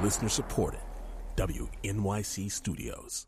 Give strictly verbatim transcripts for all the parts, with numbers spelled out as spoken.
Listener supported. W N Y C Studios.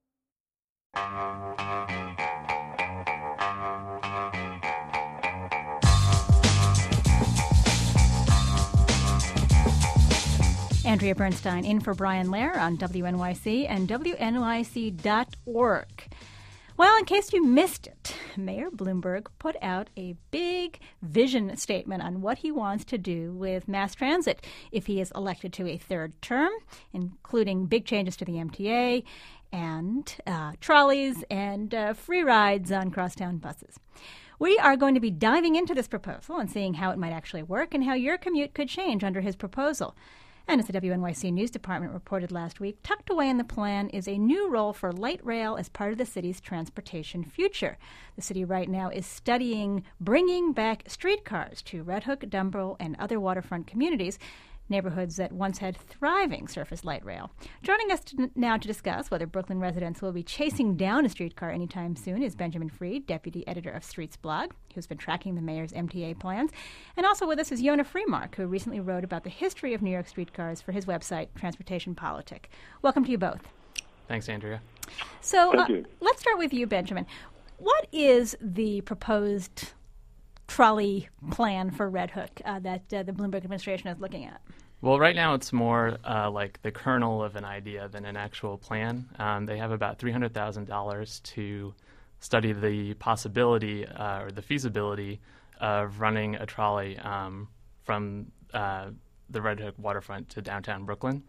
Andrea Bernstein in for Brian Lehrer on W N Y C and W N Y C dot org. Well, in case you missed it, Mayor Bloomberg put out a big vision statement on what he wants to do with mass transit if he is elected to a third term, including big changes to the M T A and uh, trolleys and uh, free rides on crosstown buses. We are going to be diving into this proposal and seeing how it might actually work and how your commute could change under his proposal. And as the W N Y C News Department reported last week, tucked away in the plan is a new role for light rail as part of the city's transportation future. The city right now is studying bringing back streetcars to Red Hook, Dumbo, and other waterfront communities, neighborhoods that once had thriving surface light rail. Joining us to, now to discuss whether Brooklyn residents will be chasing down a streetcar anytime soon is Benjamin Freed, deputy editor of Streets Blog, who's been tracking the mayor's M T A plans. And also with us is Yonah Freemark, who recently wrote about the history of New York streetcars for his website, Transportation Politic. Welcome to you both. Thanks, Andrea. So uh, let's start with you, Benjamin. What is the proposed trolley plan for Red Hook uh, that uh, the Bloomberg administration is looking at? Well, right now it's more uh, like the kernel of an idea than an actual plan. Um, they have about three hundred thousand dollars to study the possibility uh, or the feasibility of running a trolley um, from uh, the Red Hook waterfront to downtown Brooklyn.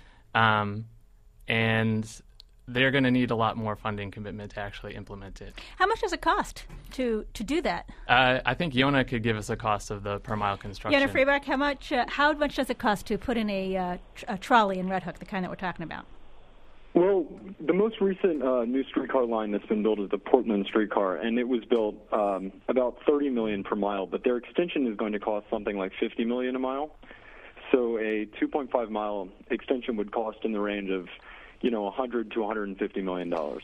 Um, and they're going to need a lot more funding commitment to actually implement it. How much does it cost to, to do that? Uh, I think Yonah could give us a cost of the per mile construction. Yonah Freemark, how much uh, how much does it cost to put in a, uh, tr- a trolley in Red Hook, the kind that we're talking about? Well, the most recent uh, new streetcar line that's been built is the Portland streetcar, and it was built um, about thirty million dollars per mile, but their extension is going to cost something like fifty million dollars a mile. So a two point five mile extension would cost in the range of you know, one hundred to one hundred fifty million dollars.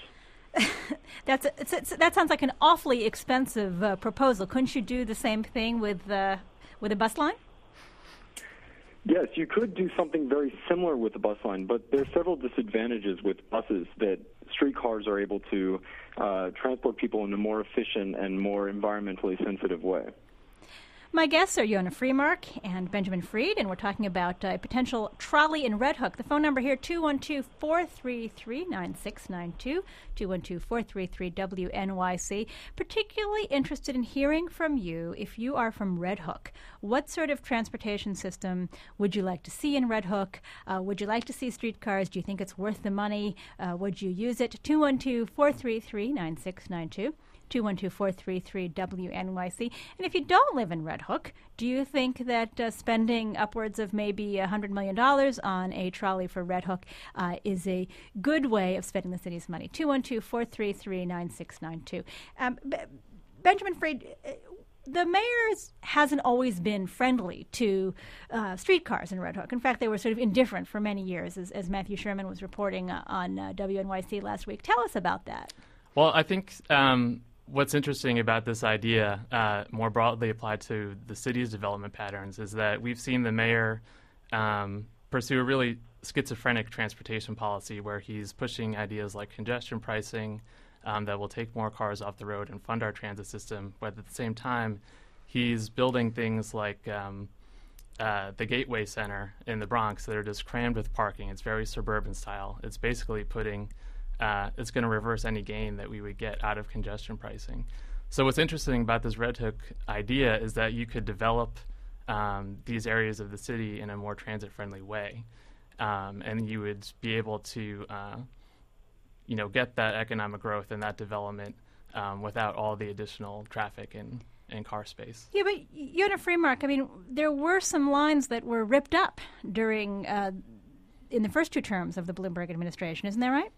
That's it's, it's, that sounds like an awfully expensive uh, proposal. Couldn't you do the same thing with uh, with a bus line? Yes, you could do something very similar with the bus line, but there are several disadvantages with buses that streetcars are able to uh, transport people in a more efficient and more environmentally sensitive way. My guests are Yonah Freemark and Benjamin Freed, and we're talking about a potential trolley in Red Hook. The phone number here, two one two, four three three, nine six nine two, two one two, four three three, W N Y C. Particularly interested in hearing from you if you are from Red Hook. What sort of transportation system would you like to see in Red Hook? Uh, would you like to see streetcars? Do you think it's worth the money? Uh, would you use it? two one two, four three three, nine six nine two. two one two, four three three, W N Y C. And if you don't live in Red Hook, do you think that uh, spending upwards of maybe one hundred million dollars on a trolley for Red Hook uh, is a good way of spending the city's money? two one two, four three three, nine six nine two. Um, B- Benjamin Freed, the mayor hasn't always been friendly to uh, streetcars in Red Hook. In fact, they were sort of indifferent for many years, as, as Matthew Sherman was reporting uh, on uh, W N Y C last week. Tell us about that. Well, I think Um what's interesting about this idea, uh, more broadly applied to the city's development patterns, is that we've seen the mayor um, pursue a really schizophrenic transportation policy where he's pushing ideas like congestion pricing um, that will take more cars off the road and fund our transit system, but at the same time, he's building things like um, uh, the Gateway Center in the Bronx that are just crammed with parking. It's very suburban style. It's basically putting Uh, it's going to reverse any gain that we would get out of congestion pricing. So what's interesting about this Red Hook idea is that you could develop um, these areas of the city in a more transit-friendly way, um, and you would be able to, uh, you know, get that economic growth and that development um, without all the additional traffic and, and car space. Yeah, but Yonah Freemark, I mean, there were some lines that were ripped up during uh, in the first two terms of the Bloomberg administration, isn't that right?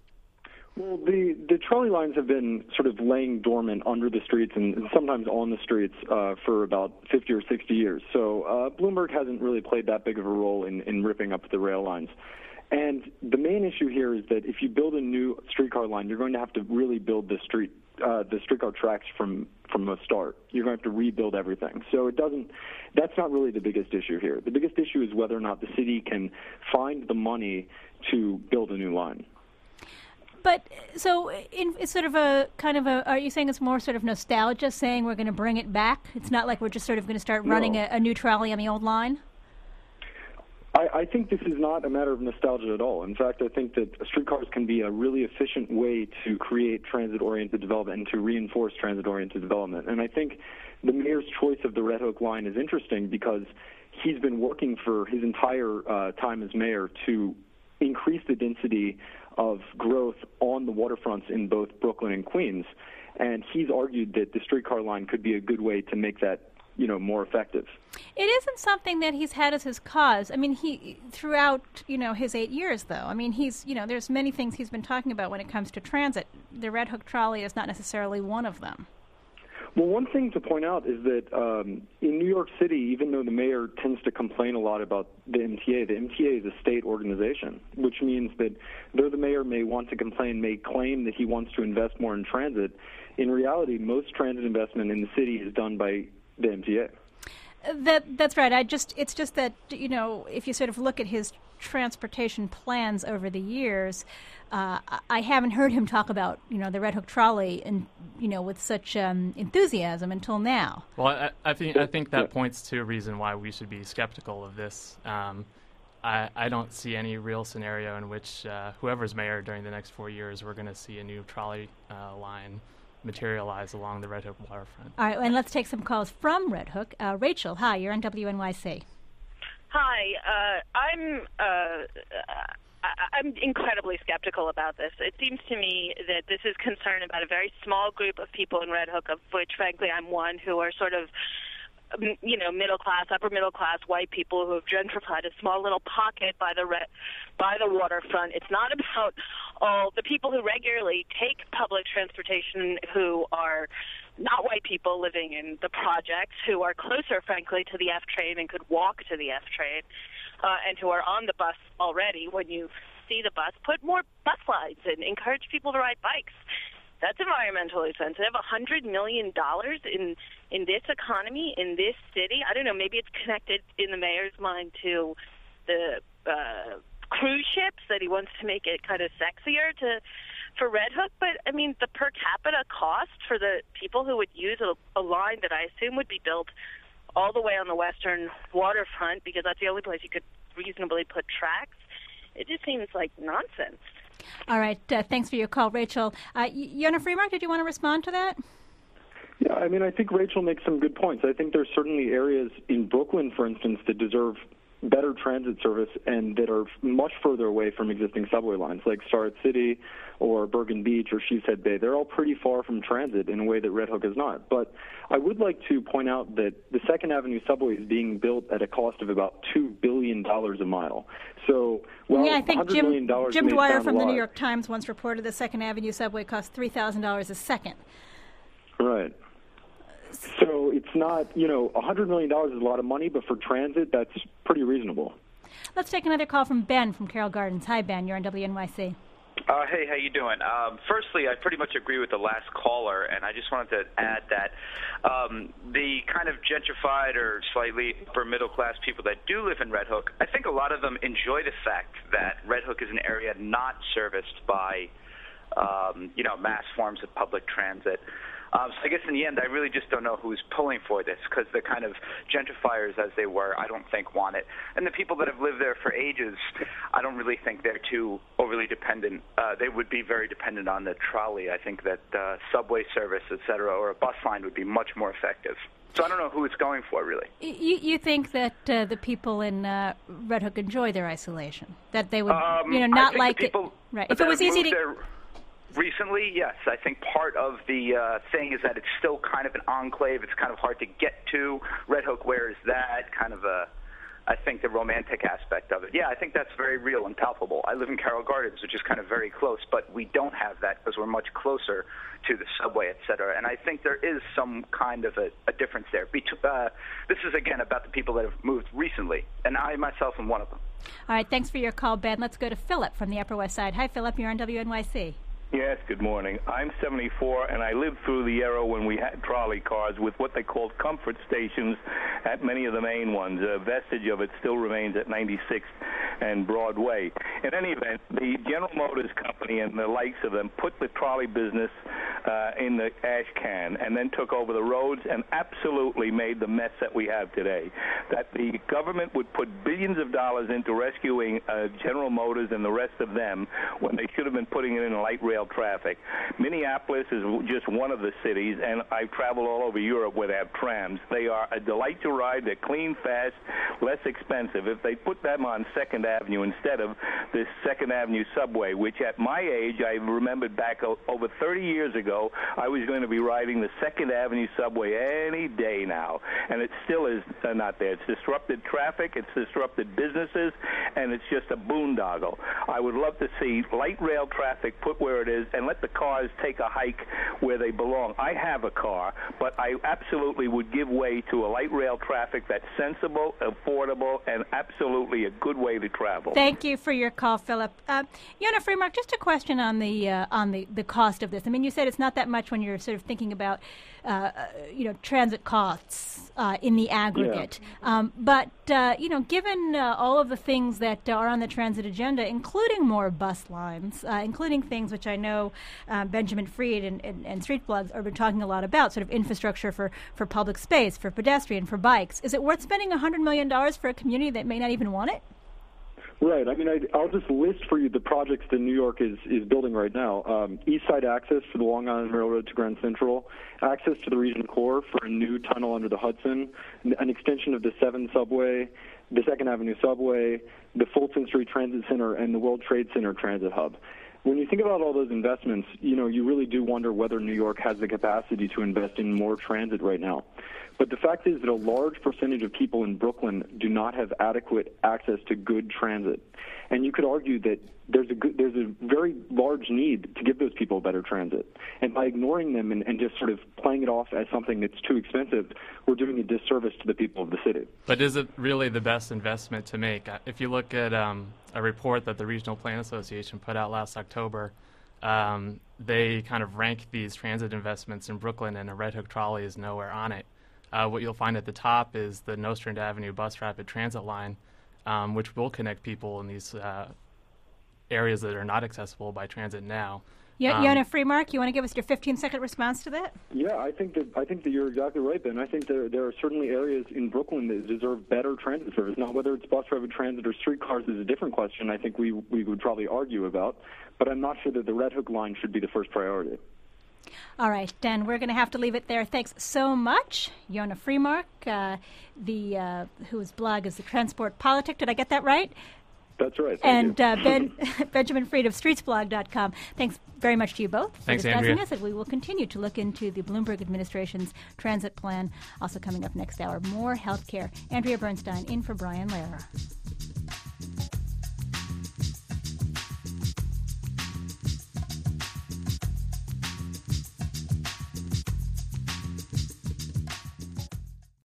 Well, the, the trolley lines have been sort of laying dormant under the streets and sometimes on the streets uh, for about fifty or sixty years. So uh, Bloomberg hasn't really played that big of a role in, in ripping up the rail lines. And the main issue here is that if you build a new streetcar line, you're going to have to really build the street, uh, the streetcar tracks from from a start. You're going to have to rebuild everything. So it doesn't. That's not really the biggest issue here. The biggest issue is whether or not the city can find the money to build a new line. But so in, it's sort of a kind of a, are you saying it's more sort of nostalgia, saying we're going to bring it back? It's not like we're just sort of going to start running no. a, a new trolley on the old line? I, I think this is not a matter of nostalgia at all. In fact, I think that streetcars can be a really efficient way to create transit-oriented development and to reinforce transit-oriented development. And I think the mayor's choice of the Red Hook line is interesting because he's been working for his entire uh, time as mayor to increase the density of growth on the waterfronts in both Brooklyn and Queens. And he's argued that the streetcar line could be a good way to make that, you know, more effective. It isn't something that he's had as his cause. I mean, he throughout, you know, his eight years, though. I mean, he's, you know, there's many things he's been talking about when it comes to transit. The Red Hook trolley is not necessarily one of them. Well, one thing to point out is that um, in New York City, even though the mayor tends to complain a lot about the M T A, the M T A is a state organization, which means that though the mayor may want to complain, may claim that he wants to invest more in transit, in reality, most transit investment in the city is done by the M T A. That that's right. I just it's just that, you know, if you sort of look at his transportation plans over the years, uh, I haven't heard him talk about, you know, the Red Hook trolley and, you know, with such um, enthusiasm until now. Well, I, I think I think that points to a reason why we should be skeptical of this. Um, I, I don't see any real scenario in which uh, whoever's mayor during the next four years, we're going to see a new trolley uh, line materialize along the Red Hook waterfront. All right, and let's take some calls from Red Hook. Uh, Rachel, hi, you're on W N Y C. Hi, uh, I'm uh, I'm incredibly skeptical about this. It seems to me that this is concern about a very small group of people in Red Hook, of which, frankly, I'm one, who are sort of, you know, middle class, upper middle class white people who have gentrified a small little pocket by the re- by the waterfront. It's not about all the people who regularly take public transportation, who are not white people living in the projects, who are closer, frankly, to the F train and could walk to the F train, uh, and who are on the bus already. When you see the bus, put more bus lines and encourage people to ride bikes. That's environmentally sensitive. one hundred million dollars in in this economy, in this city. I don't know, maybe it's connected in the mayor's mind to the uh, cruise ships, that he wants to make it kind of sexier to for Red Hook. But, I mean, the per capita cost for the people who would use a, a line that I assume would be built all the way on the western waterfront, because that's the only place you could reasonably put tracks, it just seems like nonsense. All right. Uh, thanks for your call, Rachel. Uh, Yonah Freemark, did you want to respond to that? Yeah, I mean, I think Rachel makes some good points. I think there's certainly areas in Brooklyn, for instance, that deserve better transit service and that are much further away from existing subway lines, like Starrett City or Bergen Beach or Sheepshead Bay. They're all pretty far from transit in a way that Red Hook is not. But I would like to point out that the Second Avenue subway is being built at a cost of about two billion dollars a mile. So, well, yeah, I think Jim, Jim Dwyer from the New York York Times once reported the Second Avenue subway cost three thousand dollars a second. Right. So it's not, you know, one hundred million dollars is a lot of money, but for transit, that's pretty reasonable. Let's take another call from Ben from Carroll Gardens. Hi, Ben. You're on W N Y C. Uh, hey, how you doing? Um, firstly, I pretty much agree with the last caller, and I just wanted to add that um, the kind of gentrified or slightly upper middle-class people that do live in Red Hook, I think a lot of them enjoy the fact that Red Hook is an area not serviced by, um, you know, mass forms of public transit. Um, so I guess in the end, I really just don't know who's pulling for this, because the kind of gentrifiers, as they were, I don't think want it. And the people that have lived there for ages, I don't really think they're too overly dependent. Uh, they would be very dependent on the trolley. I think that uh, subway service, et cetera, or a bus line would be much more effective. So I don't know who it's going for, really. You, you think that uh, the people in uh, Red Hook enjoy their isolation? That they would, um, you know, not I think like the people it? Right. If it was easy to... There, recently, yes. I think part of the uh, thing is that it's still kind of an enclave. It's kind of hard to get to. Red Hook, where is that? Kind of a, I think, the romantic aspect of it. Yeah, I think that's very real and palpable. I live in Carroll Gardens, which is kind of very close, but we don't have that because we're much closer to the subway, et cetera. And I think there is some kind of a, a difference there. Uh, this is, again, about the people that have moved recently, and I myself am one of them. All right, thanks for your call, Ben. Let's go to Philip from the Upper West Side. Hi, Philip. You're on W N Y C. Yes, good morning. I'm seventy-four, and I lived through the era when we had trolley cars with what they called comfort stations at many of the main ones. A vestige of it still remains at ninety-sixth and Broadway. In any event, the General Motors Company and the likes of them put the trolley business uh, in the ash can and then took over the roads and absolutely made the mess that we have today. That the government would put billions of dollars into rescuing uh, General Motors and the rest of them when they should have been putting it in light rail traffic. Minneapolis is just one of the cities, and I've traveled all over Europe where they have trams. They are a delight to ride. They're clean, fast, less expensive. If they put them on Second Avenue instead of this Second Avenue subway, which at my age, I remembered back o- over thirty years ago, I was going to be riding the Second Avenue subway any day now, and it still is uh, not there. It's disrupted traffic, it's disrupted businesses, and it's just a boondoggle. I would love to see light rail traffic put where it is and let the cars take a hike where they belong. I have a car, but I absolutely would give way to a light rail traffic that's sensible, affordable, and absolutely a good way to travel. Thank you for your call, Philip. Uh, Yonah Freemark, just a question on the uh, on the, the cost of this. I mean, you said it's not that much when you're sort of thinking about, uh, you know, transit costs uh, in the aggregate. Yeah. Um, but, uh, you know, given uh, all of the things that are on the transit agenda, including more bus lines, uh, including things which I know uh, Benjamin Freed and, and, and Street Blogs have been talking a lot about, sort of infrastructure for, for public space, for pedestrian, for bikes. Is it worth spending one hundred million dollars for a community that may not even want it? Right. I mean, I, I'll just list for you the projects that New York is, is building right now. Um, East Side access for the Long Island Railroad to Grand Central, access to the Region Core for a new tunnel under the Hudson, an extension of the seven subway, the Second Avenue subway, the Fulton Street Transit Center, and the World Trade Center Transit Hub. When you think about all those investments, you know, you really do wonder whether New York has the capacity to invest in more transit right now. But the fact is that a large percentage of people in Brooklyn do not have adequate access to good transit. And you could argue that there's a good, there's a very large need to give those people better transit. And by ignoring them and, and just sort of playing it off as something that's too expensive, we're doing a disservice to the people of the city. But is it really the best investment to make? If you look at um, a report that the Regional Plan Association put out last October, um, they kind of rank these transit investments in Brooklyn, and a Red Hook trolley is nowhere on it. Uh, what you'll find at the top is the Nostrand Avenue Bus Rapid Transit line, um, which will connect people in these uh, areas that are not accessible by transit now. Yeah, um, Yonah Freemark, you want to give us your fifteen-second response to that? Yeah, I think that I think that you're exactly right, Ben. I think there there are certainly areas in Brooklyn that deserve better transit service. Now, whether it's bus rapid transit or streetcars is a different question. I think we we would probably argue about, but I'm not sure that the Red Hook line should be the first priority. All right, Dan, we're going to have to leave it there. Thanks so much, Yonah Freemark, uh, the uh, whose blog is the Transport Politic. Did I get that right? That's right. Thank and you. uh, Ben Benjamin Freed of streetsblog dot com. Thanks very much to you both for Thanks, discussing Andrea. this. And we will continue to look into the Bloomberg administration's transit plan. Also coming up next hour, more healthcare. Andrea Bernstein in for Brian Lehrer.